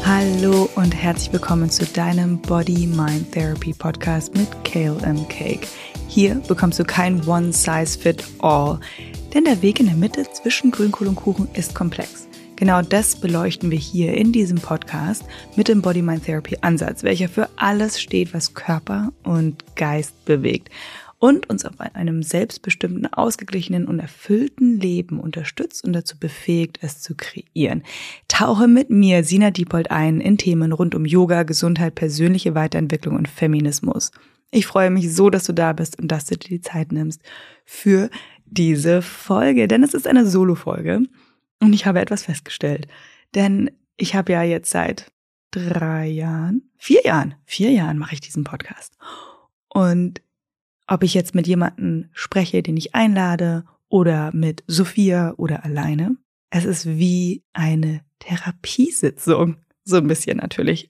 Hallo und herzlich willkommen zu deinem Body-Mind-Therapy-Podcast mit Kale and Cake. Hier bekommst du kein One-Size-Fit-All, denn der Weg in der Mitte zwischen Grünkohl und Kuchen ist komplex. Genau das beleuchten wir hier in diesem Podcast mit dem Body-Mind-Therapy-Ansatz, welcher für alles steht, was Körper und Geist bewegt und uns auf einem selbstbestimmten, ausgeglichenen und erfüllten Leben unterstützt und dazu befähigt, es zu kreieren. Tauche mit mir, Sina Diepold, ein in Themen rund um Yoga, Gesundheit, persönliche Weiterentwicklung und Feminismus. Ich freue mich so, dass du da bist und dass du dir die Zeit nimmst für diese Folge, denn es ist eine Solo-Folge und ich habe etwas festgestellt, denn ich habe ja jetzt seit 4 Jahren mache ich diesen Podcast und ob ich jetzt mit jemandem spreche, den ich einlade oder mit Sophia oder alleine, es ist wie eine Therapiesitzung, so ein bisschen natürlich,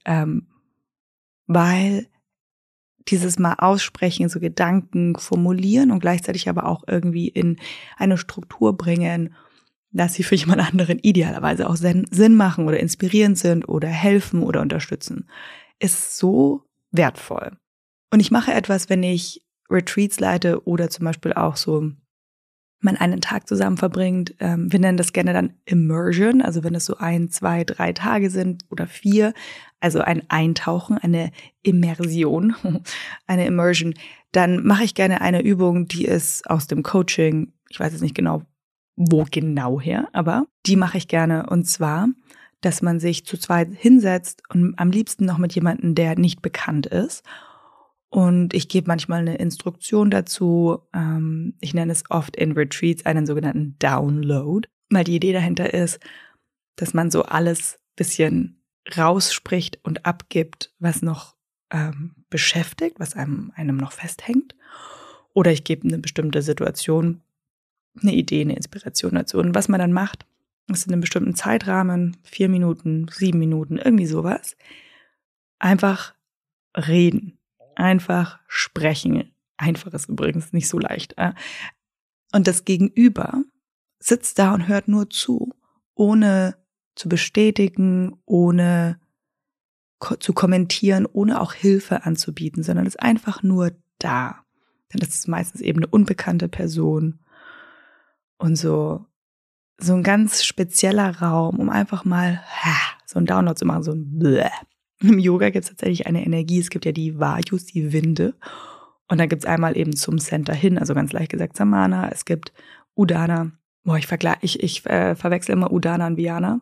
weil dieses Mal aussprechen, so Gedanken formulieren und gleichzeitig aber auch irgendwie in eine Struktur bringen, dass sie für jemand anderen idealerweise auch Sinn machen oder inspirierend sind oder helfen oder unterstützen, ist so wertvoll. Und ich mache etwas, wenn ich Retreats leite oder zum Beispiel auch so man einen Tag zusammen verbringt. Wir nennen das gerne dann Immersion, also wenn es so 1, 2, 3 Tage sind oder 4, also ein Eintauchen, eine Immersion, eine Immersion, dann mache ich gerne eine Übung, die ist aus dem Coaching, ich weiß jetzt nicht genau, wo genau her, aber die mache ich gerne und zwar, dass man sich zu zweit hinsetzt und am liebsten noch mit jemandem, der nicht bekannt ist. Und ich gebe manchmal eine Instruktion dazu. Ich nenne es oft in Retreats einen sogenannten Download, weil die Idee dahinter ist, dass man so alles bisschen rausspricht und abgibt, was noch beschäftigt, was einem noch festhängt. Oder ich gebe eine bestimmte Situation, eine Idee, eine Inspiration dazu. Und was man dann macht, ist in einem bestimmten Zeitrahmen, 4 Minuten, 7 Minuten, irgendwie sowas, einfach reden. Einfach sprechen. Einfach ist übrigens nicht so leicht. Und das Gegenüber sitzt da und hört nur zu, ohne zu bestätigen, ohne zu kommentieren, ohne auch Hilfe anzubieten, sondern ist einfach nur da. Denn das ist meistens eben eine unbekannte Person und so ein ganz spezieller Raum, um einfach mal so einen Download zu machen, so ein Bläh. Im Yoga gibt es tatsächlich eine Energie, es gibt ja die Vayus, die Winde. Und dann gibt es einmal eben zum Center hin, also ganz leicht gesagt Samana. Es gibt Udana. Ich verwechsel immer Udana und Viana.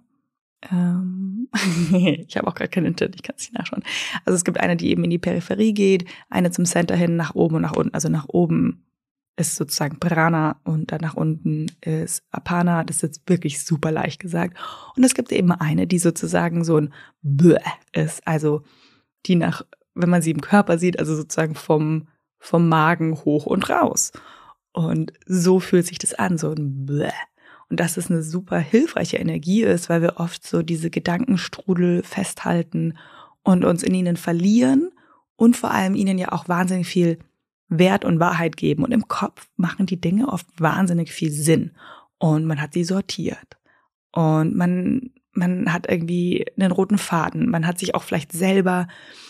Ich habe auch gerade keinen Internet, ich kann es nicht nachschauen. Also es gibt eine, die eben in die Peripherie geht, eine zum Center hin, nach oben und nach unten. Also nach oben ist sozusagen Prana und dann nach unten ist Apana. Das ist jetzt wirklich super leicht gesagt. Und es gibt eben eine, die sozusagen so ein Bäh ist. Also die wenn man sie im Körper sieht, also sozusagen vom Magen hoch und raus. Und so fühlt sich das an, so ein Bäh. Und dass es eine super hilfreiche Energie ist, weil wir oft so diese Gedankenstrudel festhalten und uns in ihnen verlieren und vor allem ihnen ja auch wahnsinnig viel Wert und Wahrheit geben. Und im Kopf machen die Dinge oft wahnsinnig viel Sinn. Und man hat sie sortiert. Und man hat irgendwie einen roten Faden. Man hat sich auch vielleicht selber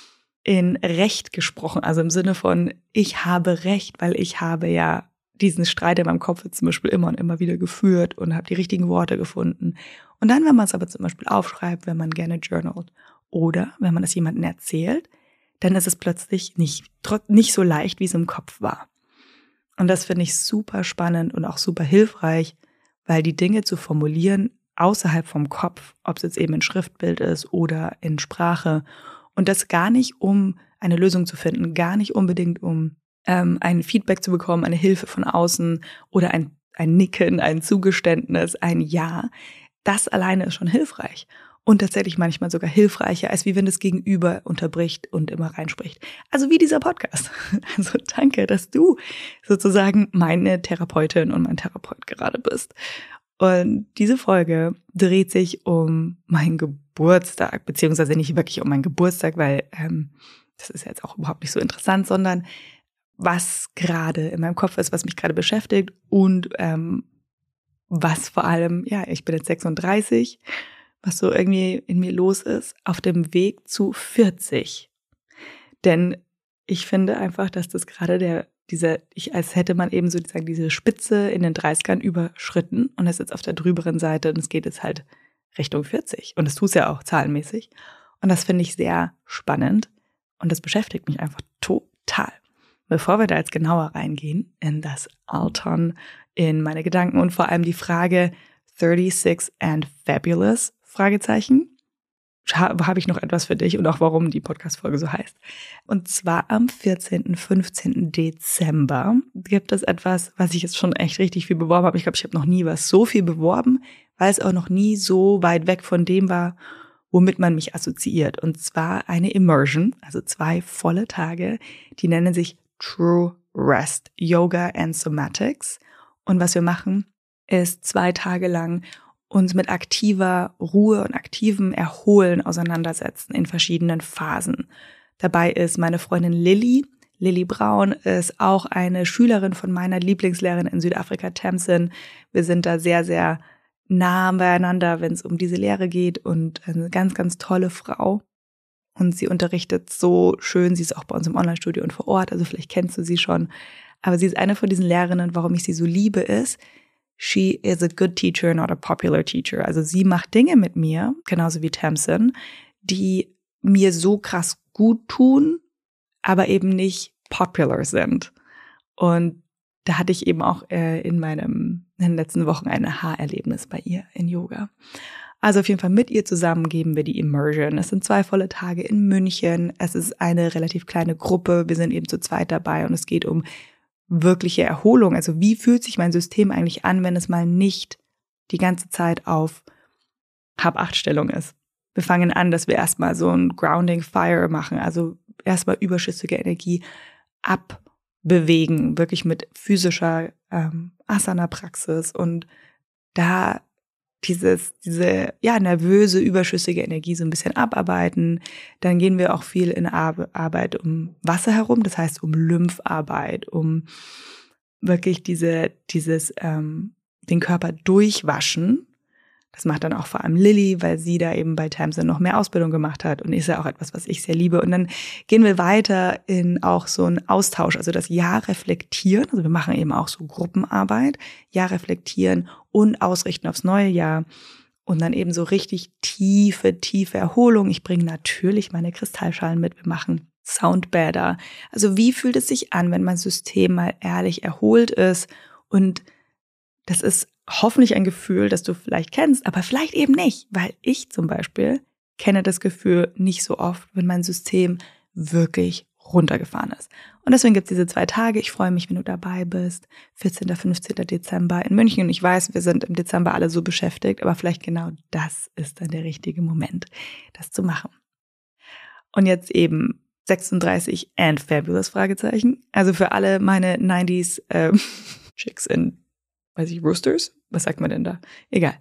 in Recht gesprochen. Also im Sinne von, ich habe Recht, weil ich habe ja diesen Streit in meinem Kopf zum Beispiel immer und immer wieder geführt und habe die richtigen Worte gefunden. Und dann, wenn man es aber zum Beispiel aufschreibt, wenn man gerne journalt oder wenn man es jemandem erzählt, dann ist es plötzlich nicht so leicht, wie es im Kopf war. Und das finde ich super spannend und auch super hilfreich, weil die Dinge zu formulieren außerhalb vom Kopf, ob es jetzt eben in Schriftbild ist oder in Sprache, und das gar nicht, um eine Lösung zu finden, gar nicht unbedingt, um ein Feedback zu bekommen, eine Hilfe von außen oder ein Nicken, ein Zugeständnis, ein Ja. Das alleine ist schon hilfreich. Und tatsächlich manchmal sogar hilfreicher, als wie wenn das Gegenüber unterbricht und immer reinspricht. Also wie dieser Podcast. Also danke, dass du sozusagen meine Therapeutin und mein Therapeut gerade bist. Und diese Folge dreht sich um meinen Geburtstag, beziehungsweise nicht wirklich um meinen Geburtstag, weil das ist jetzt auch überhaupt nicht so interessant, sondern was gerade in meinem Kopf ist, was mich gerade beschäftigt und was vor allem, ich bin jetzt 36 was so irgendwie in mir los ist, auf dem Weg zu 40. Denn ich finde einfach, dass das gerade als hätte man eben sozusagen diese Spitze in den 30ern überschritten und ist jetzt auf der drüberen Seite und es geht jetzt halt Richtung 40. Und das tut es ja auch zahlenmäßig. Und das finde ich sehr spannend und das beschäftigt mich einfach total. Bevor wir da jetzt genauer reingehen in das Altern, in meine Gedanken und vor allem die Frage 36 and Fabulous, Fragezeichen, habe ich noch etwas für dich und auch warum die Podcast-Folge so heißt. Und zwar am 14., 15. Dezember gibt es etwas, was ich jetzt schon echt richtig viel beworben habe. Ich glaube, ich habe noch nie was so viel beworben, weil es auch noch nie so weit weg von dem war, womit man mich assoziiert. Und zwar eine Immersion, also 2 volle Tage, die nennen sich True Rest, Yoga and Somatics. Und was wir machen, ist 2 Tage lang uns mit aktiver Ruhe und aktivem Erholen auseinandersetzen in verschiedenen Phasen. Dabei ist meine Freundin Lilly Braun, ist auch eine Schülerin von meiner Lieblingslehrerin in Südafrika, Tamsin. Wir sind da sehr, sehr nah beieinander, wenn es um diese Lehre geht und eine ganz, ganz tolle Frau. Und sie unterrichtet so schön, sie ist auch bei uns im Online-Studio und vor Ort, also vielleicht kennst du sie schon. Aber sie ist eine von diesen Lehrerinnen, warum ich sie so liebe, ist, she is a good teacher, not a popular teacher. Also sie macht Dinge mit mir, genauso wie Tamsin, die mir so krass gut tun, aber eben nicht popular sind. Und da hatte ich eben auch in den letzten Wochen ein Aha-Erlebnis bei ihr in Yoga. Also auf jeden Fall mit ihr zusammen geben wir die Immersion. Es sind 2 volle Tage in München. Es ist eine relativ kleine Gruppe. Wir sind eben zu zweit dabei und es geht um wirkliche Erholung. Also wie fühlt sich mein System eigentlich an, wenn es mal nicht die ganze Zeit auf Hab-8-Stellung ist? Wir fangen an, dass wir erstmal so ein Grounding Fire machen, also erstmal überschüssige Energie abbewegen, wirklich mit physischer Asana-Praxis und da diese nervöse, überschüssige Energie so ein bisschen abarbeiten. Dann gehen wir auch viel in Arbeit um Wasser herum, das heißt um Lympharbeit, um wirklich den Körper durchwaschen. Das macht dann auch vor allem Lilly, weil sie da eben bei Tamsin noch mehr Ausbildung gemacht hat und ist ja auch etwas, was ich sehr liebe. Und dann gehen wir weiter in auch so einen Austausch, also das Jahr reflektieren. Also wir machen eben auch so Gruppenarbeit, Jahr reflektieren und ausrichten aufs neue Jahr. Und dann eben so richtig tiefe Erholung. Ich bringe natürlich meine Kristallschalen mit. Wir machen Soundbäder. Also wie fühlt es sich an, wenn mein System mal ehrlich erholt ist? Und das ist hoffentlich ein Gefühl, das du vielleicht kennst, aber vielleicht eben nicht, weil ich zum Beispiel kenne das Gefühl nicht so oft, wenn mein System wirklich runtergefahren ist. Und deswegen gibt es diese 2 Tage. Ich freue mich, wenn du dabei bist. 14., 15. Dezember in München. Und ich weiß, wir sind im Dezember alle so beschäftigt, aber vielleicht genau das ist dann der richtige Moment, das zu machen. Und jetzt eben 36 and Fabulous, Fragezeichen. Also für alle meine 90s Chicks in Roosters? Was sagt man denn da? Egal.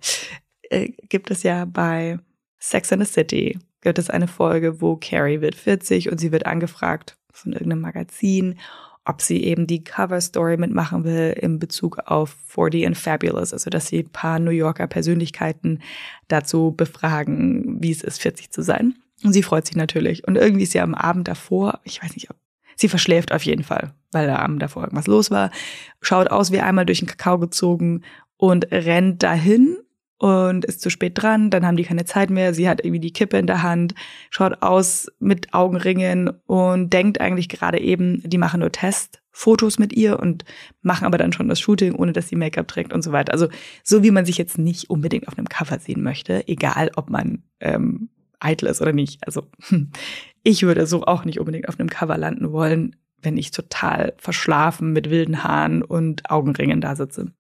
Gibt es ja bei Sex and the City, gibt es eine Folge, wo Carrie wird 40 und sie wird angefragt von irgendeinem Magazin, ob sie eben die Cover-Story mitmachen will in Bezug auf 40 and Fabulous, also dass sie ein paar New Yorker Persönlichkeiten dazu befragen, wie es ist, 40 zu sein. Und sie freut sich natürlich. Und irgendwie ist sie am Abend davor, ich weiß nicht, sie verschläft auf jeden Fall, weil am Abend davor irgendwas los war, schaut aus wie einmal durch den Kakao gezogen und rennt dahin und ist zu spät dran. Dann haben die keine Zeit mehr. Sie hat irgendwie die Kippe in der Hand, schaut aus mit Augenringen und denkt eigentlich gerade eben, die machen nur Testfotos mit ihr und machen aber dann schon das Shooting, ohne dass sie Make-up trägt und so weiter. Also so wie man sich jetzt nicht unbedingt auf einem Cover sehen möchte, egal ob man eitel ist oder nicht. Also ich würde so auch nicht unbedingt auf einem Cover landen wollen, wenn ich total verschlafen mit wilden Haaren und Augenringen da sitze.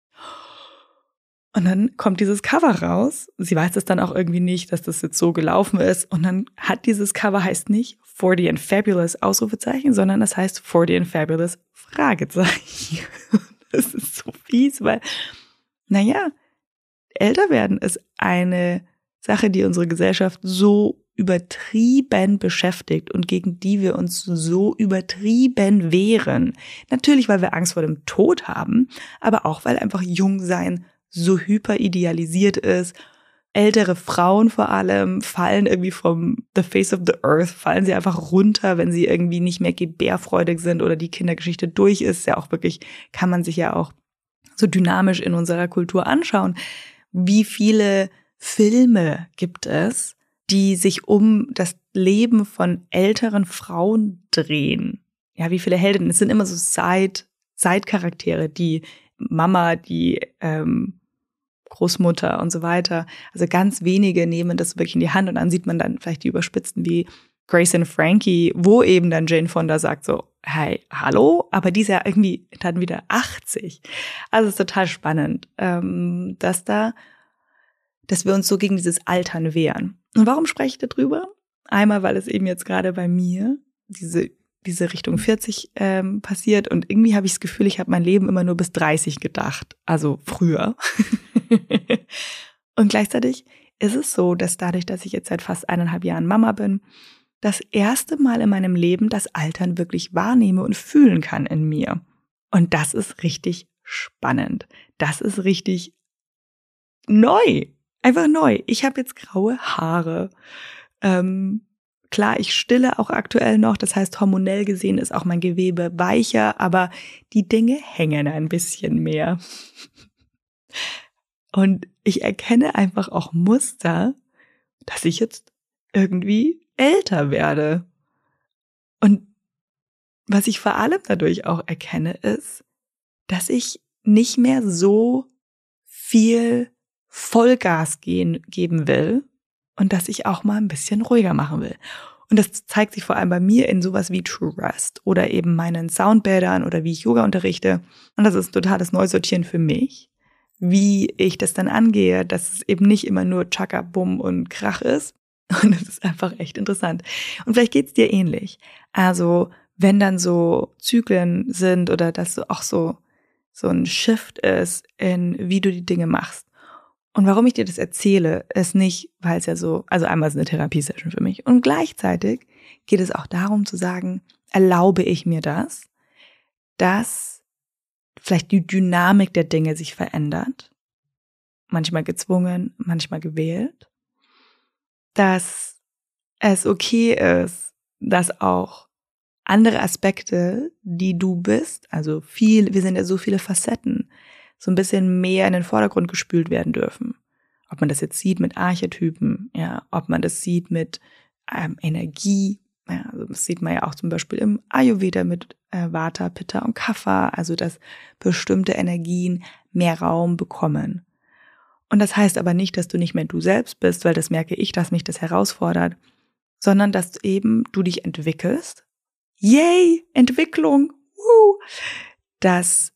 Und dann kommt dieses Cover raus. Sie weiß es dann auch irgendwie nicht, dass das jetzt so gelaufen ist. Und dann hat dieses Cover heißt nicht 40 and Fabulous Ausrufezeichen, sondern das heißt 40 and Fabulous Fragezeichen. Das ist so fies, weil, älter werden ist eine Sache, die unsere Gesellschaft so übertrieben beschäftigt und gegen die wir uns so übertrieben wehren. Natürlich, weil wir Angst vor dem Tod haben, aber auch, weil einfach Jungsein so hyper idealisiert ist, ältere Frauen vor allem fallen irgendwie vom the face of the earth, fallen sie einfach runter, wenn sie irgendwie nicht mehr gebärfreudig sind oder die Kindergeschichte durch ist. Ja auch wirklich, kann man sich ja auch so dynamisch in unserer Kultur anschauen. Wie viele Filme gibt es, die sich um das Leben von älteren Frauen drehen? Ja, wie viele Heldinnen? Es sind immer so Side-Charaktere, die Mama, die Großmutter und so weiter. Also ganz wenige nehmen das wirklich in die Hand und dann sieht man dann vielleicht die Überspitzten wie Grace und Frankie, wo eben dann Jane Fonda sagt so, hey, hallo? Aber die ist ja irgendwie dann wieder 80. Also es ist total spannend, dass wir uns so gegen dieses Altern wehren. Und warum spreche ich darüber? Einmal, weil es eben jetzt gerade bei mir diese Richtung 40 passiert und irgendwie habe ich das Gefühl, ich habe mein Leben immer nur bis 30 gedacht, also früher. Und gleichzeitig ist es so, dass dadurch, dass ich jetzt seit fast 1,5 Jahren Mama bin, das erste Mal in meinem Leben das Altern wirklich wahrnehme und fühlen kann in mir. Und das ist richtig spannend. Das ist richtig neu. Einfach neu. Ich habe jetzt graue Haare. Klar, ich stille auch aktuell noch. Das heißt, hormonell gesehen ist auch mein Gewebe weicher, aber die Dinge hängen ein bisschen mehr. Und ich erkenne einfach auch Muster, dass ich jetzt irgendwie älter werde. Und was ich vor allem dadurch auch erkenne, ist, dass ich nicht mehr so viel Vollgas geben will und dass ich auch mal ein bisschen ruhiger machen will. Und das zeigt sich vor allem bei mir in sowas wie True Rest oder eben meinen Soundbädern oder wie ich Yoga unterrichte. Und das ist ein totales Neusortieren für mich, wie ich das dann angehe, dass es eben nicht immer nur Chaka, Bum und Krach ist. Und das ist einfach echt interessant. Und vielleicht geht's dir ähnlich. Also wenn dann so Zyklen sind oder dass so auch so ein Shift ist in wie du die Dinge machst. Und warum ich dir das erzähle, ist nicht, weil es ja so, also einmal ist eine Therapiesession für mich. Und gleichzeitig geht es auch darum zu sagen, erlaube ich mir das, dass vielleicht die Dynamik der Dinge sich verändert, manchmal gezwungen, manchmal gewählt, dass es okay ist, dass auch andere Aspekte, die du bist, also wir sind ja so viele Facetten, so ein bisschen mehr in den Vordergrund gespült werden dürfen. Ob man das jetzt sieht mit Archetypen, ja, ob man das sieht mit Energie, ja, also das sieht man ja auch zum Beispiel im Ayurveda mit Vata, Pitta und Kapha, also dass bestimmte Energien mehr Raum bekommen. Und das heißt aber nicht, dass du nicht mehr du selbst bist, weil das merke ich, dass mich das herausfordert, sondern dass eben du dich entwickelst. Yay, Entwicklung! Dass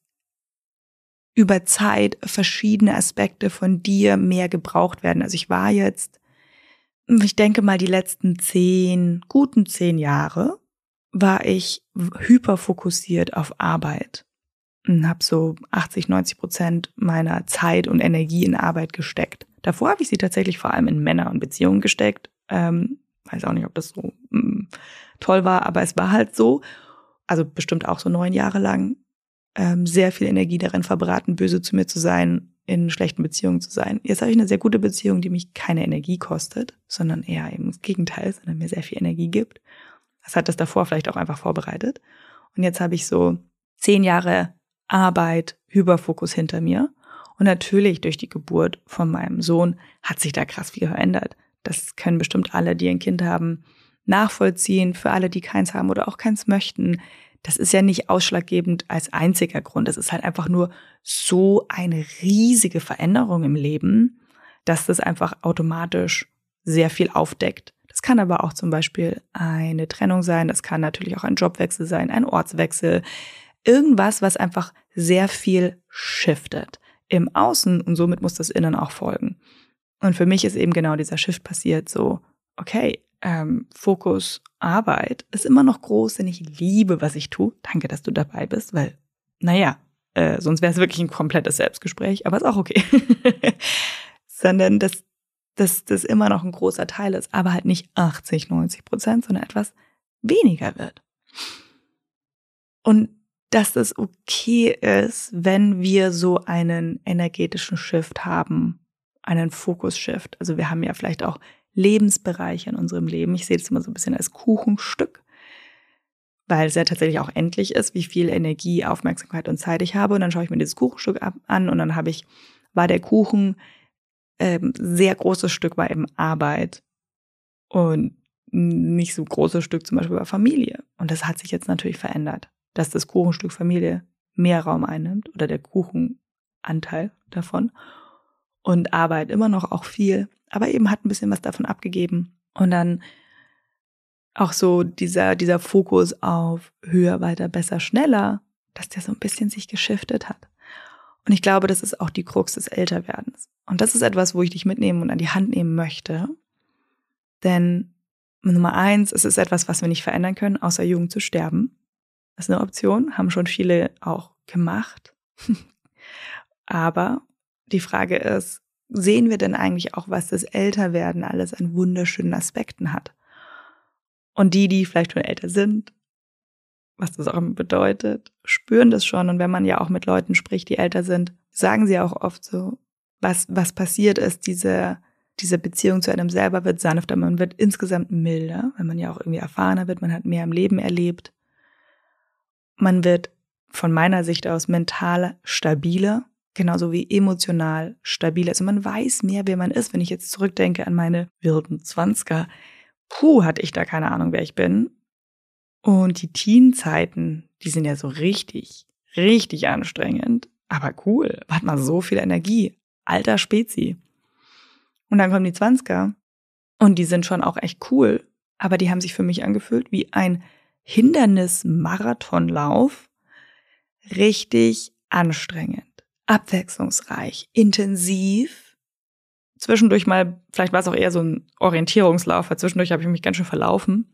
über Zeit verschiedene Aspekte von dir mehr gebraucht werden. Also ich war jetzt, ich denke mal die letzten guten 10 Jahre, war ich hyperfokussiert auf Arbeit und habe so 80-90% meiner Zeit und Energie in Arbeit gesteckt. Davor habe ich sie tatsächlich vor allem in Männer und Beziehungen gesteckt. Weiß auch nicht, ob das so toll war, aber es war halt so. Also bestimmt auch so 9 Jahre lang sehr viel Energie darin verbraten, böse zu mir zu sein, in schlechten Beziehungen zu sein. Jetzt habe ich eine sehr gute Beziehung, die mich keine Energie kostet, sondern eher eben das Gegenteil, sondern mir sehr viel Energie gibt. Das hat das davor vielleicht auch einfach vorbereitet. Und jetzt habe ich so 10 Jahre Arbeit, Hyperfokus hinter mir. Und natürlich durch die Geburt von meinem Sohn hat sich da krass viel verändert. Das können bestimmt alle, die ein Kind haben, nachvollziehen. Für alle, die keins haben oder auch keins möchten. Das ist ja nicht ausschlaggebend als einziger Grund. Es ist halt einfach nur so eine riesige Veränderung im Leben, dass das einfach automatisch sehr viel aufdeckt. Das kann aber auch zum Beispiel eine Trennung sein. Das kann natürlich auch ein Jobwechsel sein, ein Ortswechsel. Irgendwas, was einfach sehr viel shiftet im Außen und somit muss das Innen auch folgen. Und für mich ist eben genau dieser Shift passiert, so, okay, Fokus, Arbeit ist immer noch groß, denn ich liebe, was ich tue. Danke, dass du dabei bist, weil, sonst wäre es wirklich ein komplettes Selbstgespräch, aber ist auch okay. Sondern, dass das immer noch ein großer Teil ist, aber halt nicht 80-90%, sondern etwas weniger wird. Und dass das okay ist, wenn wir so einen energetischen Shift haben, einen Fokus-Shift. Also wir haben ja vielleicht auch Lebensbereiche in unserem Leben. Ich sehe das immer so ein bisschen als Kuchenstück, weil es ja tatsächlich auch endlich ist, wie viel Energie, Aufmerksamkeit und Zeit ich habe. Und dann schaue ich mir dieses Kuchenstück an und dann war der Kuchen sehr großes Stück war eben Arbeit und nicht so großes Stück zum Beispiel war Familie. Und das hat sich jetzt natürlich verändert, dass das Kuchenstück Familie mehr Raum einnimmt oder der Kuchenanteil davon und Arbeit immer noch auch viel, aber eben hat ein bisschen was davon abgegeben. Und dann auch so dieser Fokus auf höher, weiter, besser, schneller, dass der so ein bisschen sich geschiftet hat. Und ich glaube, das ist auch die Krux des Älterwerdens. Und das ist etwas, wo ich dich mitnehmen und an die Hand nehmen möchte. Denn Nummer 1, es ist etwas, was wir nicht verändern können, außer jung zu sterben. Das ist eine Option, haben schon viele auch gemacht. Aber die Frage ist, sehen wir denn eigentlich auch, was das Älterwerden alles an wunderschönen Aspekten hat? Und die vielleicht schon älter sind, was das auch bedeutet, spüren das schon. Und wenn man ja auch mit Leuten spricht, die älter sind, sagen sie auch oft so, was passiert ist, diese Beziehung zu einem selber wird sanfter, man wird insgesamt milder, weil man ja auch irgendwie erfahrener wird, man hat mehr im Leben erlebt. Man wird von meiner Sicht aus mental stabiler, genauso wie emotional stabiler. Also man weiß mehr, wer man ist. Wenn ich jetzt zurückdenke an meine wilden 20er, hatte ich da keine Ahnung, wer ich bin. Und die Teen-Zeiten, die sind ja so richtig, richtig anstrengend. Aber cool, hat man so viel Energie. Alter Spezi. Und dann kommen die 20er und die sind schon auch echt cool. Aber die haben sich für mich angefühlt wie ein Hindernis-Marathonlauf. Richtig anstrengend, abwechslungsreich, intensiv. Zwischendurch mal, vielleicht war es auch eher so ein Orientierungslauf, weil zwischendurch habe ich mich ganz schön verlaufen.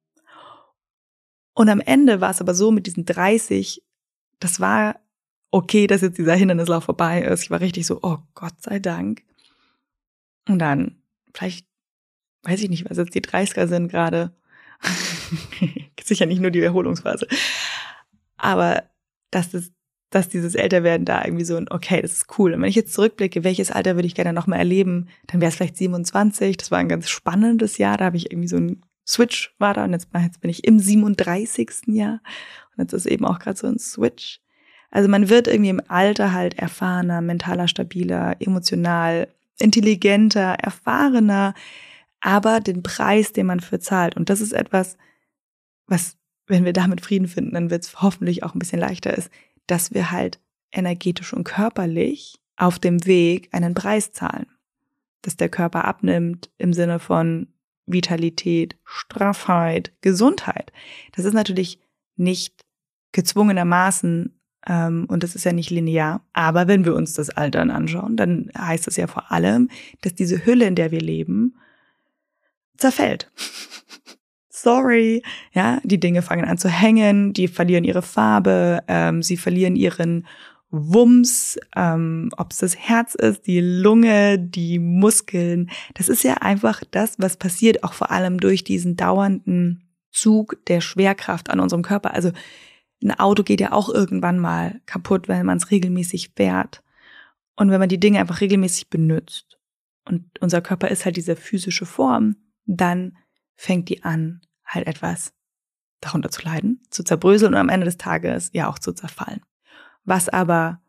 Und am Ende war es aber so mit diesen 30, das war okay, dass jetzt dieser Hindernislauf vorbei ist. Ich war richtig so, oh Gott sei Dank. Und dann, vielleicht, weiß ich nicht, was jetzt die 30er sind gerade. Sicher nicht nur die Erholungsphase. Aber dass dieses Älterwerden da irgendwie so ein, okay, das ist cool. Und wenn ich jetzt zurückblicke, welches Alter würde ich gerne nochmal erleben, dann wäre es vielleicht 27. Das war ein ganz spannendes Jahr. Da habe ich irgendwie so ein Switch war da und jetzt bin ich im 37. Jahr. Und jetzt ist eben auch gerade so ein Switch. Also man wird irgendwie im Alter halt erfahrener, mentaler, stabiler, emotional, intelligenter, erfahrener, aber den Preis, den man für zahlt. Und das ist etwas, was, wenn wir damit Frieden finden, dann wird es hoffentlich auch ein bisschen leichter ist, dass wir halt energetisch und körperlich auf dem Weg einen Preis zahlen. Dass der Körper abnimmt im Sinne von Vitalität, Straffheit, Gesundheit. Das ist natürlich nicht gezwungenermaßen und das ist ja nicht linear. Aber wenn wir uns das Altern anschauen, dann heißt es ja vor allem, dass diese Hülle, in der wir leben, zerfällt. Sorry. Ja, die Dinge fangen an zu hängen, die verlieren ihre Farbe, sie verlieren ihren Wumms, ob es das Herz ist, die Lunge, die Muskeln. Das ist ja einfach das, was passiert, auch vor allem durch diesen dauernden Zug der Schwerkraft an unserem Körper. Also ein Auto geht ja auch irgendwann mal kaputt, wenn man es regelmäßig fährt. Und wenn man die Dinge einfach regelmäßig benutzt und unser Körper ist halt diese physische Form, dann fängt die an, halt etwas darunter zu leiden, zu zerbröseln und am Ende des Tages ja auch zu zerfallen. Was aber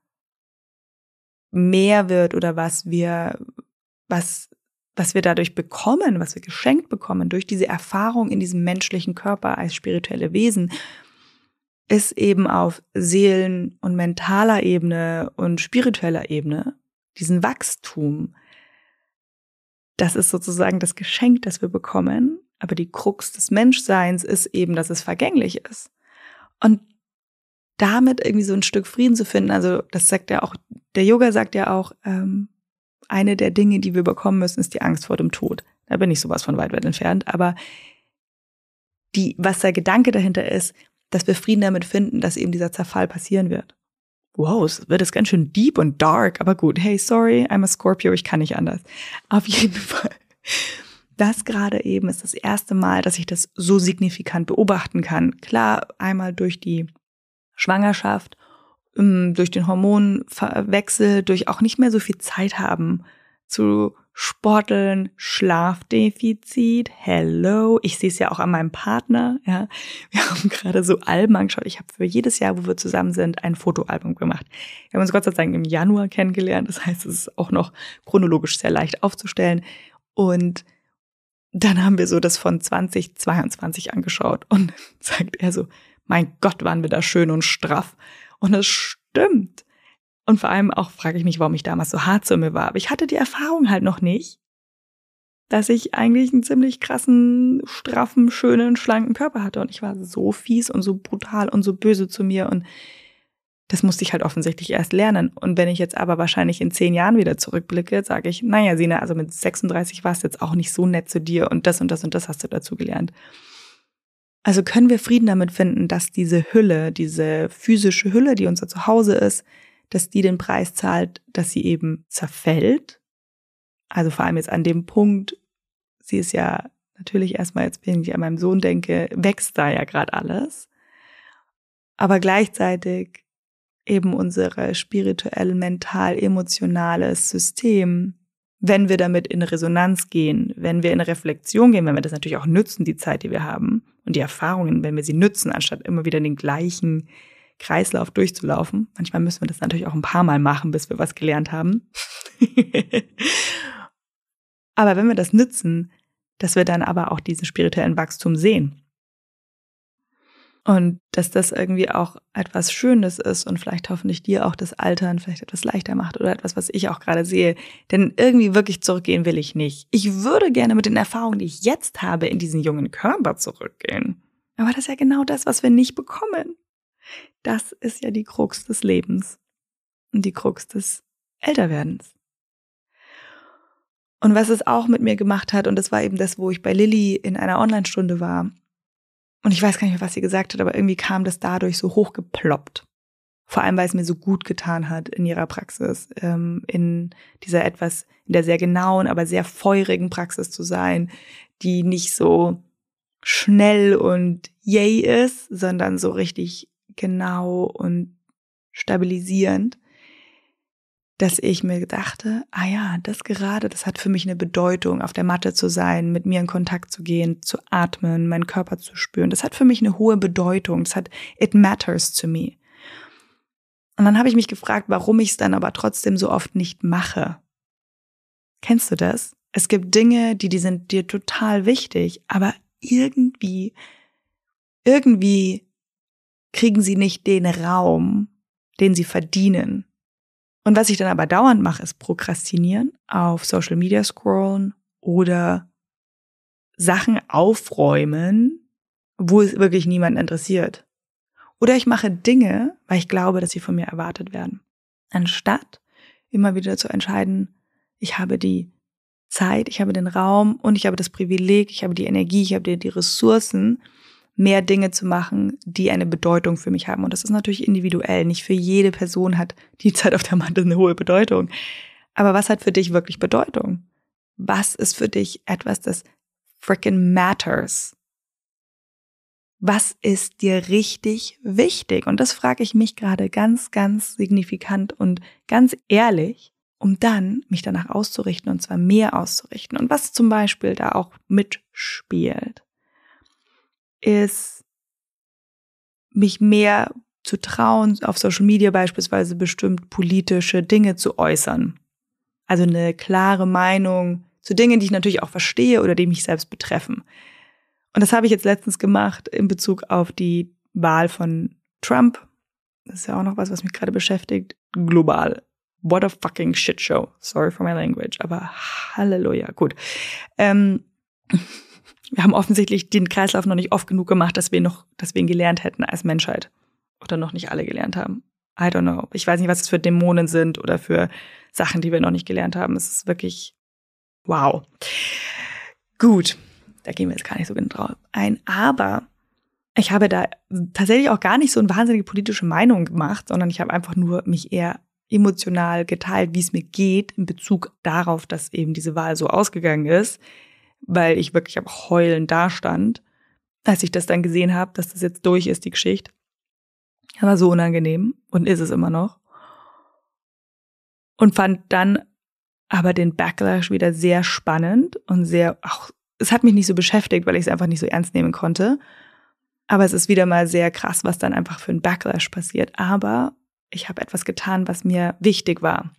mehr wird oder was wir dadurch bekommen, was wir geschenkt bekommen durch diese Erfahrung in diesem menschlichen Körper als spirituelle Wesen, ist eben auf Seelen- und mentaler Ebene und spiritueller Ebene diesen Wachstum. Das ist sozusagen das Geschenk, das wir bekommen. Aber die Krux des Menschseins ist eben, dass es vergänglich ist. Und damit irgendwie so ein Stück Frieden zu finden, also das sagt ja auch, der Yoga sagt ja auch, eine der Dinge, die wir bekommen müssen, ist die Angst vor dem Tod. Da bin ich sowas von weit entfernt, aber was der Gedanke dahinter ist, dass wir Frieden damit finden, dass eben dieser Zerfall passieren wird. Wow, es wird jetzt ganz schön deep und dark, aber gut, hey, sorry, I'm a Scorpio, ich kann nicht anders. Auf jeden Fall. Das gerade eben ist das erste Mal, dass ich das so signifikant beobachten kann. Klar, einmal durch die Schwangerschaft, durch den Hormonwechsel, durch auch nicht mehr so viel Zeit haben zu Sporteln, Schlafdefizit, hello. Ich sehe es ja auch an meinem Partner. Ja. Wir haben gerade so Alben angeschaut. Ich habe für jedes Jahr, wo wir zusammen sind, ein Fotoalbum gemacht. Wir haben uns Gott sei Dank im Januar kennengelernt. Das heißt, es ist auch noch chronologisch sehr leicht aufzustellen. Und dann haben wir so das von 2022 angeschaut. Und sagt er so, mein Gott, waren wir da schön und straff. Und es stimmt. Und vor allem auch frage ich mich, warum ich damals so hart zu mir war. Aber ich hatte die Erfahrung halt noch nicht, dass ich eigentlich einen ziemlich krassen, straffen, schönen, schlanken Körper hatte. Und ich war so fies und so brutal und so böse zu mir. Und das musste ich halt offensichtlich erst lernen. Und wenn ich jetzt aber wahrscheinlich in 10 Jahren wieder zurückblicke, sage ich, naja, Sina, also mit 36 warst du jetzt auch nicht so nett zu dir und das und das und das hast du dazu gelernt. Also können wir Frieden damit finden, dass diese Hülle, diese physische Hülle, die unser Zuhause ist, dass die den Preis zahlt, dass sie eben zerfällt. Also vor allem jetzt an dem Punkt, sie ist ja natürlich erstmal, jetzt wenn ich an meinem Sohn denke, wächst da ja gerade alles. Aber gleichzeitig eben unsere spirituell, mental, emotionales System, wenn wir damit in Resonanz gehen, wenn wir in Reflexion gehen, wenn wir das natürlich auch nützen, die Zeit, die wir haben und die Erfahrungen, wenn wir sie nützen, anstatt immer wieder den gleichen Kreislauf durchzulaufen. Manchmal müssen wir das natürlich auch ein paar Mal machen, bis wir was gelernt haben. Aber wenn wir das nützen, dass wir dann aber auch diesen spirituellen Wachstum sehen. Und dass das irgendwie auch etwas Schönes ist und vielleicht hoffentlich dir auch das Altern vielleicht etwas leichter macht oder etwas, was ich auch gerade sehe. Denn irgendwie wirklich zurückgehen will ich nicht. Ich würde gerne mit den Erfahrungen, die ich jetzt habe, in diesen jungen Körper zurückgehen. Aber das ist ja genau das, was wir nicht bekommen. Das ist ja die Krux des Lebens und die Krux des Älterwerdens. Und was es auch mit mir gemacht hat, und das war eben das, wo ich bei Lilly in einer Online-Stunde war, und ich weiß gar nicht mehr, was sie gesagt hat, aber irgendwie kam das dadurch so hochgeploppt. Vor allem, weil es mir so gut getan hat in ihrer Praxis, in der sehr genauen, aber sehr feurigen Praxis zu sein, die nicht so schnell und yay ist, sondern so richtig genau und stabilisierend, dass ich mir dachte, das hat für mich eine Bedeutung, auf der Matte zu sein, mit mir in Kontakt zu gehen, zu atmen, meinen Körper zu spüren. Das hat für mich eine hohe Bedeutung. It matters to me. Und dann habe ich mich gefragt, warum ich es dann aber trotzdem so oft nicht mache. Kennst du das? Es gibt Dinge, die sind dir total wichtig, aber irgendwie kriegen sie nicht den Raum, den sie verdienen. Und was ich dann aber dauernd mache, ist prokrastinieren, auf Social Media scrollen oder Sachen aufräumen, wo es wirklich niemanden interessiert. Oder ich mache Dinge, weil ich glaube, dass sie von mir erwartet werden. Anstatt immer wieder zu entscheiden, ich habe die Zeit, ich habe den Raum und ich habe das Privileg, ich habe die Energie, ich habe die Ressourcen, mehr Dinge zu machen, die eine Bedeutung für mich haben. Und das ist natürlich individuell. Nicht für jede Person hat die Zeit auf der Matte eine hohe Bedeutung. Aber was hat für dich wirklich Bedeutung? Was ist für dich etwas, das freaking matters? Was ist dir richtig wichtig? Und das frage ich mich gerade ganz, ganz signifikant und ganz ehrlich, um dann mich danach auszurichten und zwar mehr auszurichten. Und was zum Beispiel da auch mitspielt, ist, mich mehr zu trauen, auf Social Media beispielsweise bestimmt politische Dinge zu äußern. Also eine klare Meinung zu Dingen, die ich natürlich auch verstehe oder die mich selbst betreffen. Und das habe ich jetzt letztens gemacht in Bezug auf die Wahl von Trump. Das ist ja auch noch was mich gerade beschäftigt. Global. What a fucking shit show. Sorry for my language, aber Halleluja. Gut. Wir haben offensichtlich den Kreislauf noch nicht oft genug gemacht, dass wir ihn gelernt hätten als Menschheit. Oder noch nicht alle gelernt haben. I don't know. Ich weiß nicht, was es für Dämonen sind oder für Sachen, die wir noch nicht gelernt haben. Es ist wirklich wow. Gut, da gehen wir jetzt gar nicht so genau drauf ein. Aber ich habe da tatsächlich auch gar nicht so eine wahnsinnige politische Meinung gemacht, sondern ich habe einfach nur mich eher emotional geteilt, wie es mir geht in Bezug darauf, dass eben diese Wahl so ausgegangen ist. Weil ich wirklich am Heulen dastand, als ich das dann gesehen habe, dass das jetzt durch ist, die Geschichte. Das war so unangenehm und ist es immer noch. Und fand dann aber den Backlash wieder sehr spannend und es hat mich nicht so beschäftigt, weil ich es einfach nicht so ernst nehmen konnte. Aber es ist wieder mal sehr krass, was dann einfach für ein Backlash passiert. Aber ich habe etwas getan, was mir wichtig war.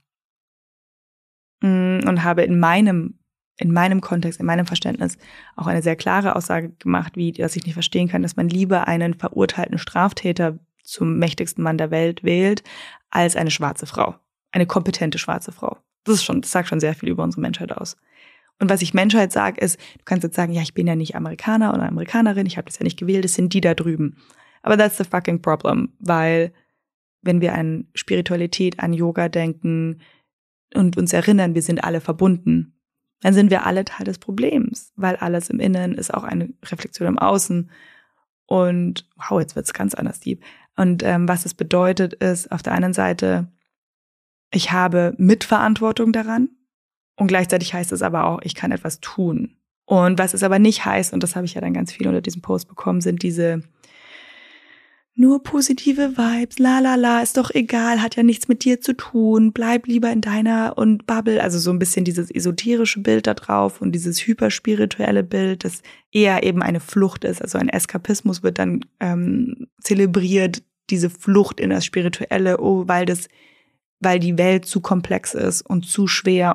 Und habe in meinem Kontext, in meinem Verständnis auch eine sehr klare Aussage gemacht, dass ich nicht verstehen kann, dass man lieber einen verurteilten Straftäter zum mächtigsten Mann der Welt wählt, als eine schwarze Frau. Eine kompetente schwarze Frau. Das sagt schon sehr viel über unsere Menschheit aus. Und was ich Menschheit sage, ist, du kannst jetzt sagen, ja, ich bin ja nicht Amerikaner oder Amerikanerin, ich habe das ja nicht gewählt, das sind die da drüben. Aber that's the fucking problem, weil wenn wir an Spiritualität, an Yoga denken und uns erinnern, wir sind alle verbunden, dann sind wir alle Teil des Problems, weil alles im Innen ist auch eine Reflexion im Außen. Und wow, jetzt wird's ganz anders deep. Und was es bedeutet ist, auf der einen Seite, ich habe Mitverantwortung daran und gleichzeitig heißt es aber auch, ich kann etwas tun. Und was es aber nicht heißt, und das habe ich ja dann ganz viel unter diesem Post bekommen, sind diese nur positive Vibes, ist doch egal, hat ja nichts mit dir zu tun, bleib lieber in deiner und Bubble. Also so ein bisschen dieses esoterische Bild da drauf und dieses hyperspirituelle Bild, das eher eben eine Flucht ist. Also ein Eskapismus wird dann zelebriert, diese Flucht in das Spirituelle, weil die Welt zu komplex ist und zu schwer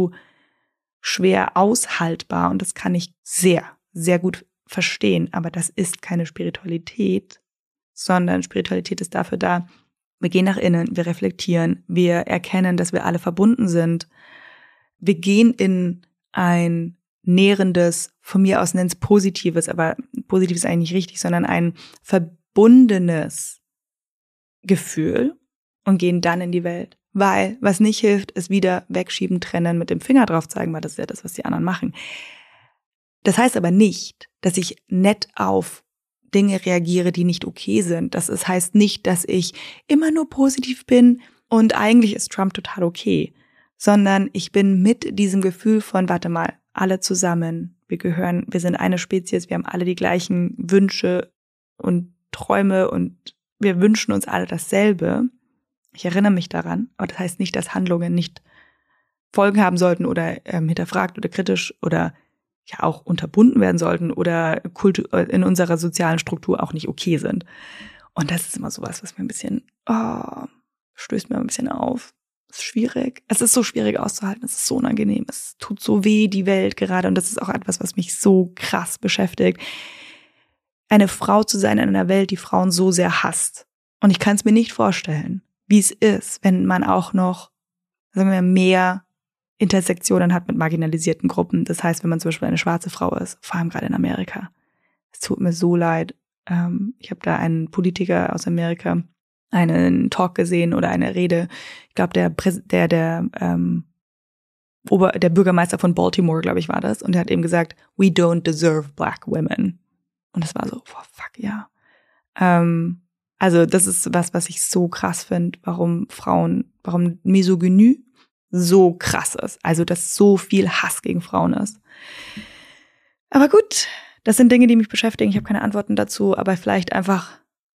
aushaltbar. Und das kann ich sehr, sehr gut verstehen. Aber das ist keine Spiritualität, sondern Spiritualität ist dafür da, wir gehen nach innen, wir reflektieren, wir erkennen, dass wir alle verbunden sind. Wir gehen in ein nährendes, von mir aus nennt es Positives, aber positiv ist eigentlich nicht richtig, sondern ein verbundenes Gefühl und gehen dann in die Welt. Weil, was nicht hilft, ist wieder wegschieben, trennen, mit dem Finger drauf zeigen, weil das ist ja das, was die anderen machen. Das heißt aber nicht, dass ich nett auf Dinge reagiere, die nicht okay sind. Das heißt nicht, dass ich immer nur positiv bin und eigentlich ist Trump total okay, sondern ich bin mit diesem Gefühl von, warte mal, alle zusammen, wir sind eine Spezies, wir haben alle die gleichen Wünsche und Träume und wir wünschen uns alle dasselbe. Ich erinnere mich daran, aber das heißt nicht, dass Handlungen nicht Folgen haben sollten oder hinterfragt oder kritisch oder ja auch unterbunden werden sollten oder in unserer sozialen Struktur auch nicht okay sind. Und das ist immer sowas, was mir ein bisschen, stößt mir ein bisschen auf. Es ist schwierig. Es ist so schwierig auszuhalten. Es ist so unangenehm. Es tut so weh, die Welt gerade. Und das ist auch etwas, was mich so krass beschäftigt. Eine Frau zu sein in einer Welt, die Frauen so sehr hasst. Und ich kann es mir nicht vorstellen, wie es ist, wenn man auch noch, sagen wir, mehr Intersektionen hat mit marginalisierten Gruppen. Das heißt, wenn man zum Beispiel eine schwarze Frau ist, vor allem gerade in Amerika. Es tut mir so leid. Ich habe da einen Politiker aus Amerika einen Talk gesehen oder eine Rede. Ich glaube, der Bürgermeister von Baltimore, glaube ich, war das. Und der hat eben gesagt, we don't deserve black women. Und das war so, oh, fuck, ja. Also das ist was ich so krass finde, warum Misogynie so krass ist. Also, dass so viel Hass gegen Frauen ist. Aber gut, das sind Dinge, die mich beschäftigen. Ich habe keine Antworten dazu, aber vielleicht einfach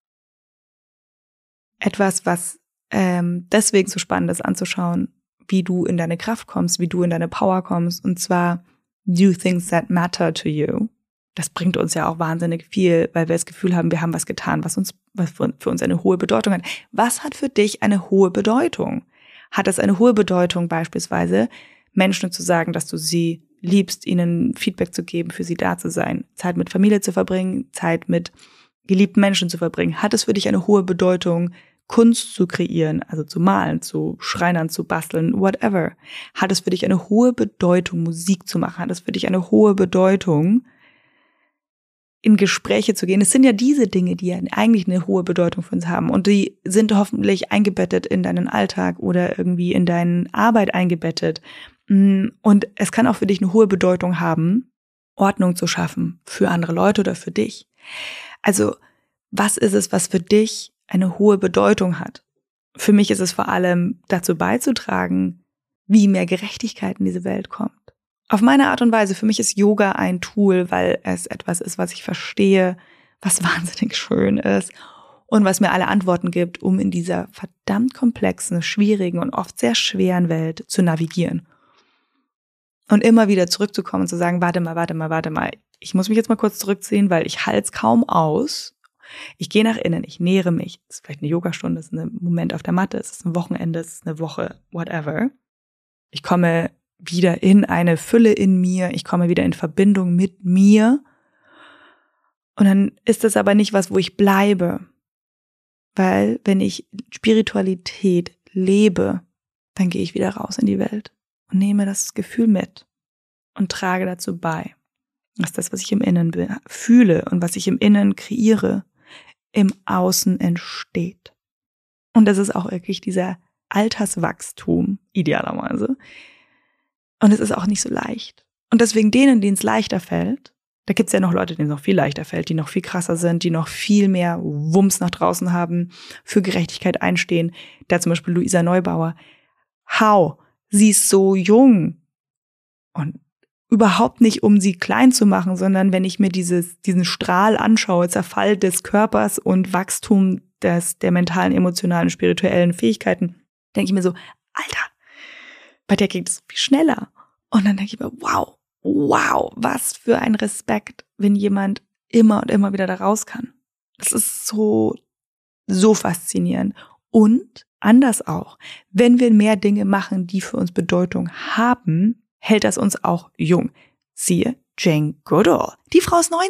etwas, was deswegen so spannend ist anzuschauen, wie du in deine Kraft kommst, wie du in deine Power kommst. Und zwar, do things that matter to you. Das bringt uns ja auch wahnsinnig viel, weil wir das Gefühl haben, wir haben was getan, was für uns eine hohe Bedeutung hat. Was hat für dich eine hohe Bedeutung? Hat es eine hohe Bedeutung, beispielsweise Menschen zu sagen, dass du sie liebst, ihnen Feedback zu geben, für sie da zu sein, Zeit mit Familie zu verbringen, Zeit mit geliebten Menschen zu verbringen? Hat es für dich eine hohe Bedeutung, Kunst zu kreieren, also zu malen, zu schreinern, zu basteln, whatever? Hat es für dich eine hohe Bedeutung, Musik zu machen? Hat es für dich eine hohe Bedeutung, in Gespräche zu gehen? Es sind ja diese Dinge, die ja eigentlich eine hohe Bedeutung für uns haben und die sind hoffentlich eingebettet in deinen Alltag oder irgendwie in deine Arbeit eingebettet. Und es kann auch für dich eine hohe Bedeutung haben, Ordnung zu schaffen für andere Leute oder für dich. Also, was ist es, was für dich eine hohe Bedeutung hat? Für mich ist es vor allem dazu beizutragen, wie mehr Gerechtigkeit in diese Welt kommt. Auf meine Art und Weise. Für mich ist Yoga ein Tool, weil es etwas ist, was ich verstehe, was wahnsinnig schön ist und was mir alle Antworten gibt, um in dieser verdammt komplexen, schwierigen und oft sehr schweren Welt zu navigieren. Und immer wieder zurückzukommen und zu sagen, warte mal. Ich muss mich jetzt mal kurz zurückziehen, weil ich halte es kaum aus. Ich gehe nach innen, ich nähere mich. Das ist vielleicht eine Yogastunde, das ist ein Moment auf der Matte, es ist ein Wochenende, es ist eine Woche, whatever. Ich komme wieder in eine Fülle in mir, ich komme wieder in Verbindung mit mir. Und dann ist das aber nicht was, wo ich bleibe. Weil wenn ich Spiritualität lebe, dann gehe ich wieder raus in die Welt und nehme das Gefühl mit und trage dazu bei, dass das, was ich im Innen fühle und was ich im Innen kreiere, im Außen entsteht. Und das ist auch wirklich dieser Alterswachstum, idealerweise. Und es ist auch nicht so leicht. Und deswegen denen, denen es leichter fällt, da gibt es ja noch Leute, denen es noch viel leichter fällt, die noch viel krasser sind, die noch viel mehr Wumms nach draußen haben, für Gerechtigkeit einstehen. Da zum Beispiel Luisa Neubauer. Sie ist so jung. Und überhaupt nicht, um sie klein zu machen, sondern wenn ich mir diesen Strahl anschaue, Zerfall des Körpers und Wachstum der mentalen, emotionalen, spirituellen Fähigkeiten, denke ich mir so, Alter, bei der geht es so viel schneller. Und dann denke ich mir, wow, was für ein Respekt, wenn jemand immer und immer wieder da raus kann. Das ist so faszinierend. Und anders auch, wenn wir mehr Dinge machen, die für uns Bedeutung haben, hält das uns auch jung. Siehe Jane Goodall. Die Frau ist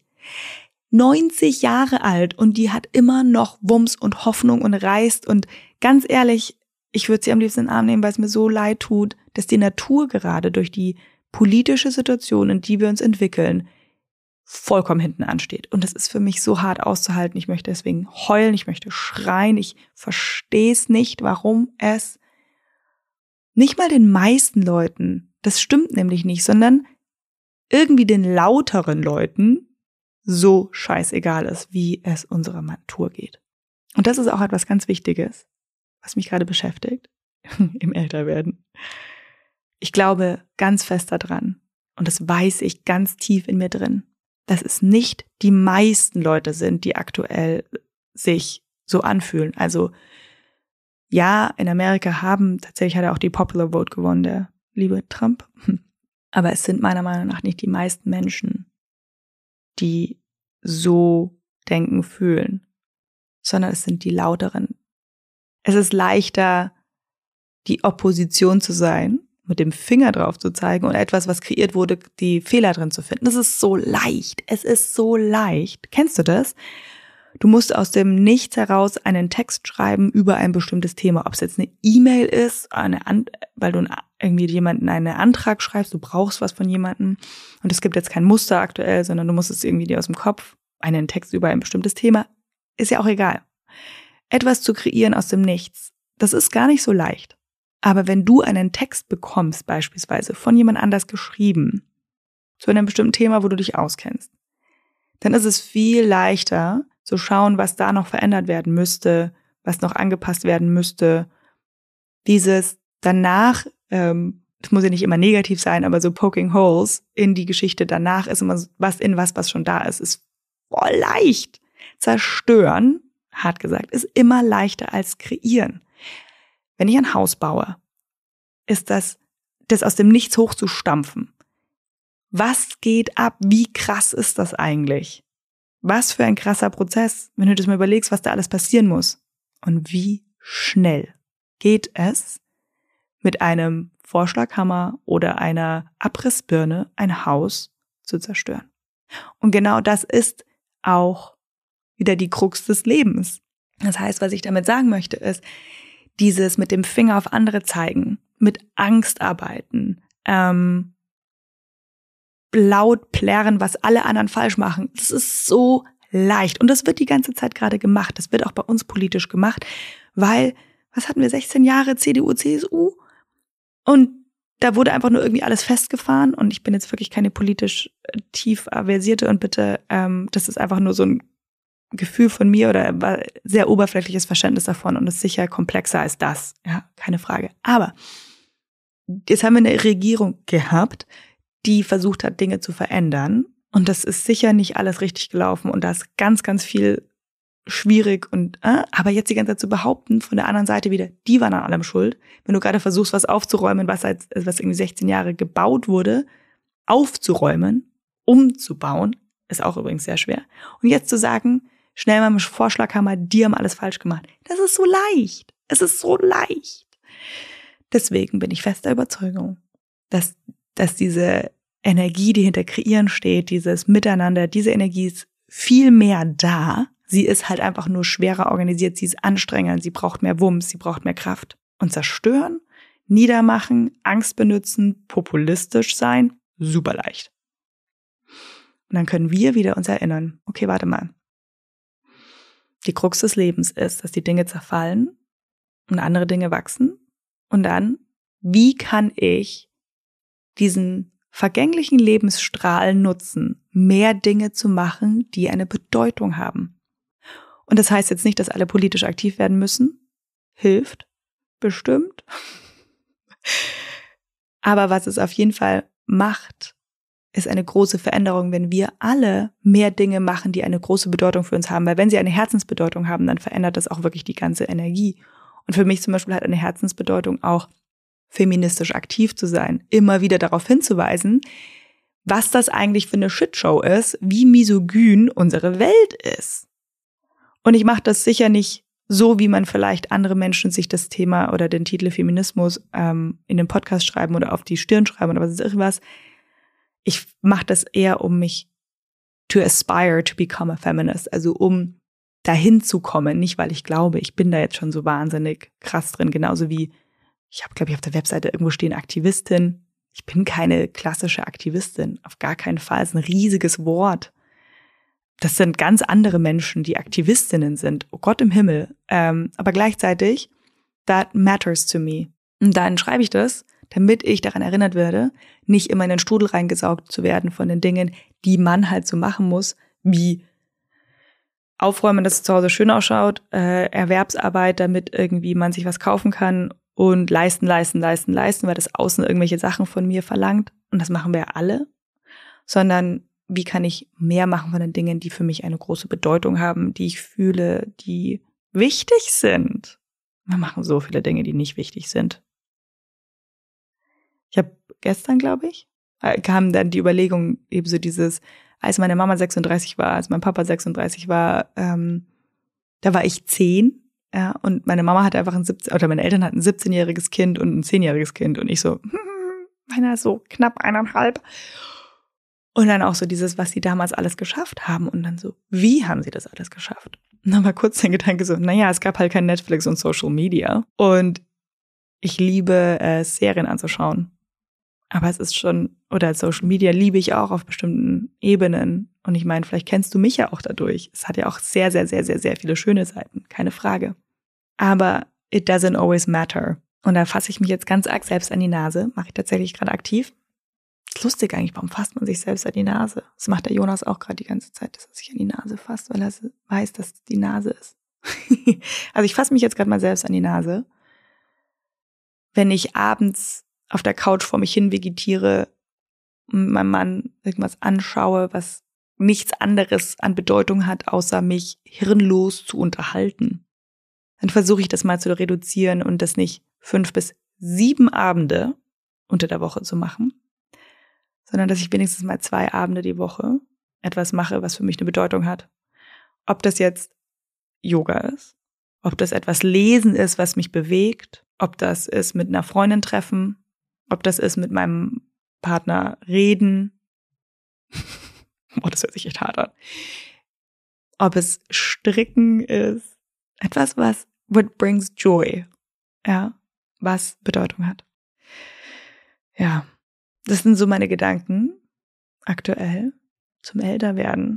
90 Jahre alt und die hat immer noch Wumms und Hoffnung und reist. Und ganz ehrlich, ich würde sie am liebsten in den Arm nehmen, weil es mir so leid tut, dass die Natur gerade durch die politische Situation, in die wir uns entwickeln, vollkommen hinten ansteht. Und das ist für mich so hart auszuhalten. Ich möchte deswegen heulen, ich möchte schreien. Ich verstehe es nicht, warum es nicht mal den meisten Leuten, das stimmt nämlich nicht, sondern irgendwie den lauteren Leuten so scheißegal ist, wie es unserer Natur geht. Und das ist auch etwas ganz Wichtiges, was mich gerade beschäftigt, im Älterwerden. Ich glaube ganz fest daran, und das weiß ich ganz tief in mir drin, dass es nicht die meisten Leute sind, die aktuell sich so anfühlen. Also ja, in Amerika tatsächlich hat er auch die Popular Vote gewonnen, der liebe Trump. Aber es sind meiner Meinung nach nicht die meisten Menschen, die so denken, fühlen, sondern es sind die lauteren. Es ist leichter, die Opposition zu sein, mit dem Finger drauf zu zeigen und etwas, was kreiert wurde, die Fehler drin zu finden. Das ist so leicht. Es ist so leicht. Kennst du das? Du musst aus dem Nichts heraus einen Text schreiben über ein bestimmtes Thema. Ob es jetzt eine E-Mail ist, weil du irgendwie jemanden einen Antrag schreibst, du brauchst was von jemandem und es gibt jetzt kein Muster aktuell, sondern du musst es irgendwie dir aus dem Kopf, einen Text über ein bestimmtes Thema, ist ja auch egal. Etwas zu kreieren aus dem Nichts, das ist gar nicht so leicht. Aber wenn du einen Text bekommst, beispielsweise von jemand anders geschrieben, zu einem bestimmten Thema, wo du dich auskennst, dann ist es viel leichter zu schauen, was da noch verändert werden müsste, was noch angepasst werden müsste. Dieses danach, das muss ja nicht immer negativ sein, aber so poking holes in die Geschichte danach ist immer was schon da ist voll leicht. Zerstören, hart gesagt, ist immer leichter als kreieren. Wenn ich ein Haus baue, ist das aus dem Nichts hochzustampfen. Was geht ab? Wie krass ist das eigentlich? Was für ein krasser Prozess, wenn du das mal überlegst, was da alles passieren muss. Und wie schnell geht es, mit einem Vorschlaghammer oder einer Abrissbirne ein Haus zu zerstören. Und genau das ist auch wieder die Krux des Lebens. Das heißt, was ich damit sagen möchte, ist, dieses mit dem Finger auf andere zeigen, mit Angst arbeiten, laut plärren, was alle anderen falsch machen. Das ist so leicht. Und das wird die ganze Zeit gerade gemacht. Das wird auch bei uns politisch gemacht, weil, was hatten wir, 16 Jahre CDU, CSU? Und da wurde einfach nur irgendwie alles festgefahren. Und ich bin jetzt wirklich keine politisch tief versierte und bitte, das ist einfach nur so ein Gefühl von mir oder sehr oberflächliches Verständnis davon und ist sicher komplexer als das. Ja, keine Frage. Aber jetzt haben wir eine Regierung gehabt, die versucht hat, Dinge zu verändern. Und das ist sicher nicht alles richtig gelaufen. Und da ist ganz, ganz viel schwierig und aber jetzt die ganze Zeit zu behaupten, von der anderen Seite wieder, die waren an allem schuld. Wenn du gerade versuchst, was aufzuräumen, was irgendwie 16 Jahre gebaut wurde, aufzuräumen, umzubauen, ist auch übrigens sehr schwer. Und jetzt zu sagen, schnell mal mit Vorschlaghammer, die haben alles falsch gemacht. Das ist so leicht. Es ist so leicht. Deswegen bin ich fester Überzeugung, dass diese Energie, die hinter Kreieren steht, dieses Miteinander, diese Energie ist viel mehr da. Sie ist halt einfach nur schwerer organisiert, sie ist anstrengend, sie braucht mehr Wumms, sie braucht mehr Kraft. Und zerstören, niedermachen, Angst benutzen, populistisch sein, super leicht. Und dann können wir wieder uns erinnern, okay, warte mal. Die Krux des Lebens ist, dass die Dinge zerfallen und andere Dinge wachsen. Und dann, wie kann ich diesen vergänglichen Lebensstrahl nutzen, mehr Dinge zu machen, die eine Bedeutung haben? Und das heißt jetzt nicht, dass alle politisch aktiv werden müssen. Hilft, bestimmt. Aber was es auf jeden Fall macht, ist eine große Veränderung, wenn wir alle mehr Dinge machen, die eine große Bedeutung für uns haben. Weil wenn sie eine Herzensbedeutung haben, dann verändert das auch wirklich die ganze Energie. Und für mich zum Beispiel hat eine Herzensbedeutung auch, feministisch aktiv zu sein, immer wieder darauf hinzuweisen, was das eigentlich für eine Shitshow ist, wie misogyn unsere Welt ist. Und ich mache das sicher nicht so, wie man vielleicht andere Menschen sich das Thema oder den Titel Feminismus in den Podcast schreiben oder auf die Stirn schreiben oder was ist irgendwas. Ich mache das eher, um mich to aspire to become a feminist, also um dahin zu kommen, nicht weil ich glaube, ich bin da jetzt schon so wahnsinnig krass drin, genauso wie ich habe, glaube ich, auf der Webseite irgendwo stehen Aktivistin. Ich bin keine klassische Aktivistin, auf gar keinen Fall. Es ist ein riesiges Wort. Das sind ganz andere Menschen, die Aktivistinnen sind. Oh Gott im Himmel. Aber gleichzeitig, that matters to me. Und dann schreibe ich das, damit ich daran erinnert werde, nicht immer in den Strudel reingesaugt zu werden von den Dingen, die man halt so machen muss, wie aufräumen, dass es zu Hause schön ausschaut, Erwerbsarbeit, damit irgendwie man sich was kaufen kann und leisten, weil das Außen irgendwelche Sachen von mir verlangt. Und das machen wir ja alle. Sondern wie kann ich mehr machen von den Dingen, die für mich eine große Bedeutung haben, die ich fühle, die wichtig sind. Wir machen so viele Dinge, die nicht wichtig sind. Ich habe gestern, glaube ich, kam dann die Überlegung, eben so dieses, als meine Mama 36 war, als mein Papa 36 war, da war ich 10. Ja, und meine Mama hatte einfach meine Eltern hatten ein 17-jähriges Kind und ein 10-jähriges Kind und ich so, meiner ist so knapp 1,5. Und dann auch so dieses, was sie damals alles geschafft haben und dann so, wie haben sie das alles geschafft? Und dann war kurz der Gedanke so, naja, es gab halt kein Netflix und Social Media und ich liebe Serien anzuschauen. Aber es ist schon, oder Social Media liebe ich auch auf bestimmten Ebenen. Und ich meine, vielleicht kennst du mich ja auch dadurch. Es hat ja auch sehr, sehr, sehr, sehr, sehr viele schöne Seiten, keine Frage. Aber it doesn't always matter. Und da fasse ich mich jetzt ganz arg selbst an die Nase. Mache ich tatsächlich gerade aktiv. Ist lustig eigentlich, warum fasst man sich selbst an die Nase? Das macht der Jonas auch gerade die ganze Zeit, dass er sich an die Nase fasst, weil er weiß, dass es die Nase ist. Also ich fasse mich jetzt gerade mal selbst an die Nase. Wenn ich abends auf der Couch vor mich hin vegetiere und meinem Mann irgendwas anschaue, was nichts anderes an Bedeutung hat, außer mich hirnlos zu unterhalten, dann versuche ich das mal zu reduzieren und das nicht 5 bis 7 Abende unter der Woche zu machen, sondern dass ich wenigstens mal 2 Abende die Woche etwas mache, was für mich eine Bedeutung hat. Ob das jetzt Yoga ist, ob das etwas lesen ist, was mich bewegt, ob das ist mit einer Freundin treffen, ob das ist mit meinem Partner reden. Das hört sich echt hart an. Ob es Stricken ist. Etwas, what brings joy. Ja, was Bedeutung hat. Ja, das sind so meine Gedanken aktuell zum Älterwerden.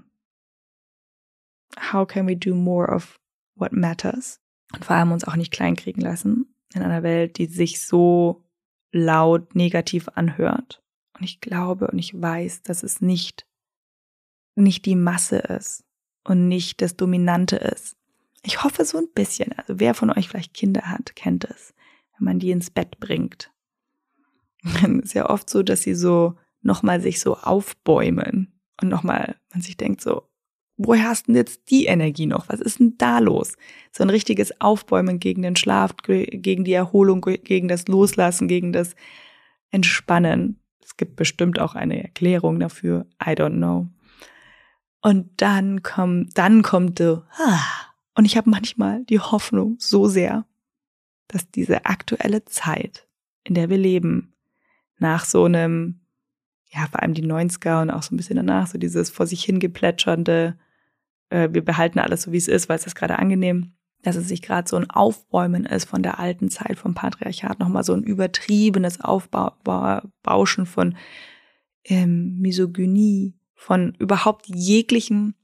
How can we do more of what matters? Und vor allem uns auch nicht kleinkriegen lassen in einer Welt, die sich so laut negativ anhört. Und ich glaube und ich weiß, dass es nicht die Masse ist und nicht das Dominante ist. Ich hoffe so ein bisschen, also wer von euch vielleicht Kinder hat, kennt es, wenn man die ins Bett bringt. Dann ist ja oft so, dass sie so nochmal sich so aufbäumen und nochmal, man sich denkt so, woher hast denn jetzt die Energie noch? Was ist denn da los? So ein richtiges Aufbäumen gegen den Schlaf, gegen die Erholung, gegen das Loslassen, gegen das Entspannen. Es gibt bestimmt auch eine Erklärung dafür. I don't know. Und dann kommt und ich habe manchmal die Hoffnung so sehr, dass diese aktuelle Zeit, in der wir leben, nach so einem, ja, vor allem die 90er und auch so ein bisschen danach, so dieses vor sich hingeplätschernde, wir behalten alles so, wie es ist, weil es ist gerade angenehm, dass es sich gerade so ein Aufbäumen ist von der alten Zeit, vom Patriarchat, nochmal so ein übertriebenes Aufbauschen von Misogynie, von überhaupt jeglichem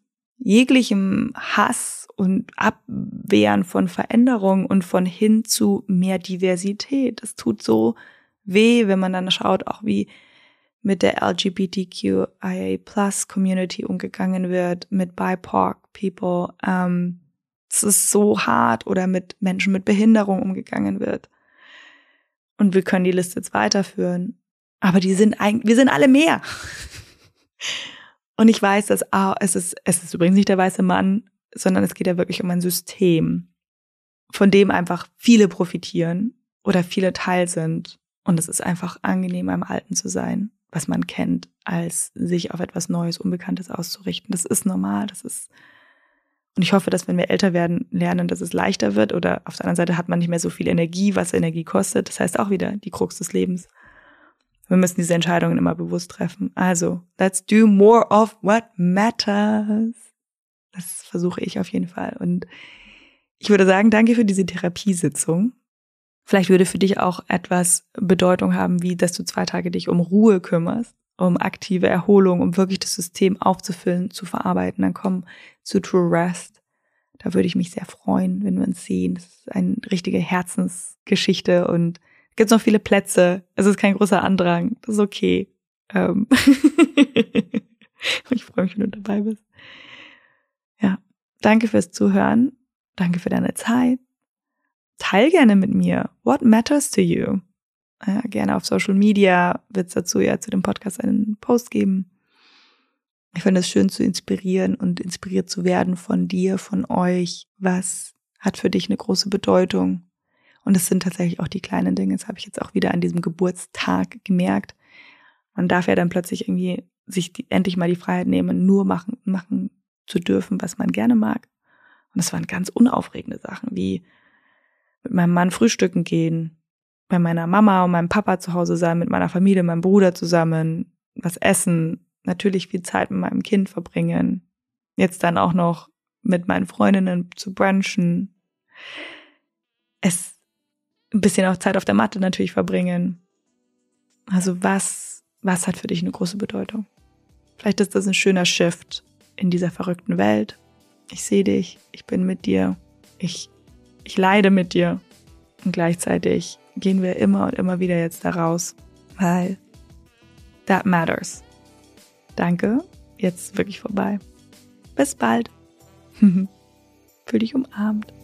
Hass und Abwehren von Veränderung und von hin zu mehr Diversität. Es tut so weh, wenn man dann schaut, auch wie mit der LGBTQIA+ Community umgegangen wird, mit BIPOC-People. Es ist so hart, oder mit Menschen mit Behinderung umgegangen wird. Und wir können die Liste jetzt weiterführen. Aber wir sind alle mehr. Und ich weiß, dass es ist übrigens nicht der weiße Mann, sondern es geht ja wirklich um ein System, von dem einfach viele profitieren oder viele Teil sind. Und es ist einfach angenehm, am Alten zu sein, was man kennt, als sich auf etwas Neues, Unbekanntes auszurichten. Das ist normal, und ich hoffe, dass wenn wir älter werden, lernen, dass es leichter wird, oder auf der anderen Seite hat man nicht mehr so viel Energie, was Energie kostet. Das heißt auch wieder die Krux des Lebens. Wir müssen diese Entscheidungen immer bewusst treffen. Also, let's do more of what matters. Das versuche ich auf jeden Fall. Und ich würde sagen, danke für diese Therapiesitzung. Vielleicht würde für dich auch etwas Bedeutung haben, wie dass du 2 Tage dich um Ruhe kümmerst, um aktive Erholung, um wirklich das System aufzufüllen, zu verarbeiten. Dann komm zu True Rest. Da würde ich mich sehr freuen, wenn wir uns sehen. Das ist eine richtige Herzensgeschichte und es gibt noch viele Plätze. Es ist kein großer Andrang. Das ist okay. Ich freue mich, wenn du dabei bist. Ja, danke fürs Zuhören. Danke für deine Zeit. Teil gerne mit mir. What matters to you? Ja, gerne auf Social Media wird es dazu ja zu dem Podcast einen Post geben. Ich finde es schön zu inspirieren und inspiriert zu werden von dir, von euch. Was hat für dich eine große Bedeutung? Und es sind tatsächlich auch die kleinen Dinge. Das habe ich jetzt auch wieder an diesem Geburtstag gemerkt. Man darf ja dann plötzlich irgendwie sich endlich mal die Freiheit nehmen, nur machen zu dürfen, was man gerne mag. Und das waren ganz unaufregende Sachen, wie mit meinem Mann frühstücken gehen, bei meiner Mama und meinem Papa zu Hause sein, mit meiner Familie, meinem Bruder zusammen, was essen, natürlich viel Zeit mit meinem Kind verbringen, jetzt dann auch noch mit meinen Freundinnen zu brunchen, ein bisschen auch Zeit auf der Matte natürlich verbringen. Also was hat für dich eine große Bedeutung? Vielleicht ist das ein schöner Shift in dieser verrückten Welt. Ich sehe dich, ich bin mit dir, ich leide mit dir und gleichzeitig gehen wir immer und immer wieder jetzt da raus, weil that matters. Danke, jetzt wirklich vorbei. Bis bald. Fühl dich umarmt.